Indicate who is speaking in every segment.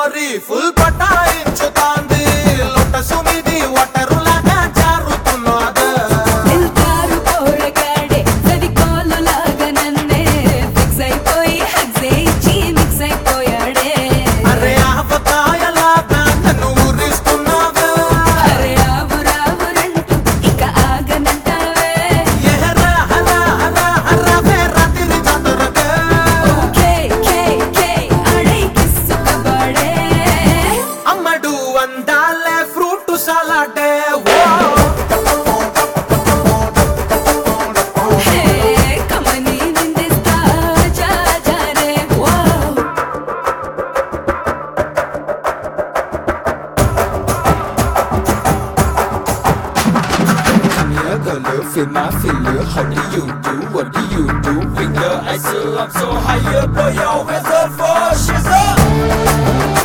Speaker 1: పోరి full పటాయించుతాంది లొటసు మీది ఒటరులాగా జారుతున్నది
Speaker 2: నిల్తారు పోరగాడే సవికోలు లాగా నన్నే ఫిక్స్ అయిపోయి హగ్స్ ఇచ్చి మిక్స్ అయిపోయాడే
Speaker 1: అరే ఆవకాయలాగా నన్ను ఊరిస్తున్నావే
Speaker 2: అరే రావు రావురంటూ ఇక ఆగనంటావే
Speaker 1: ఎహరా హరా హరా హరా రాత్రి జాతరకే
Speaker 2: ఓకే కే కే అడై కిస్సుకబడే
Speaker 1: అమ్మడు అందాలే ఫ్రూట్ సలాడే
Speaker 2: హే కమని నిందిస్తా జాజారే వో
Speaker 3: Feel my feel how do you do? What do you do with your eyes? So I'm so high up, boy, your weather for she's up.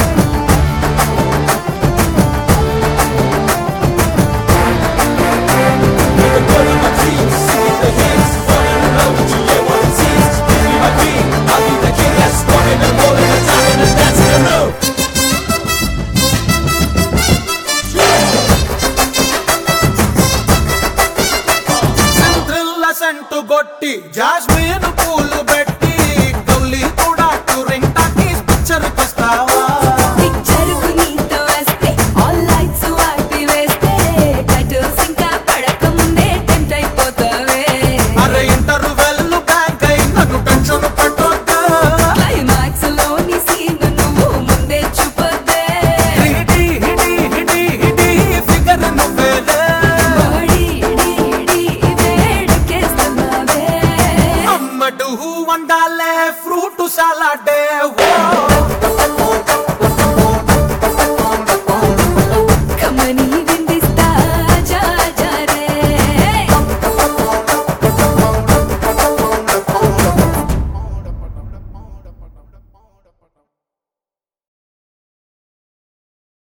Speaker 3: With the girl in my dreams, singing the hits, falling in love with you, yeah, what it is. Give me my dream, I'll be the king that's walking and rolling and talking and dancing and love.
Speaker 1: సంత్రిల్ల సంటు గొట్టి jasmine పూల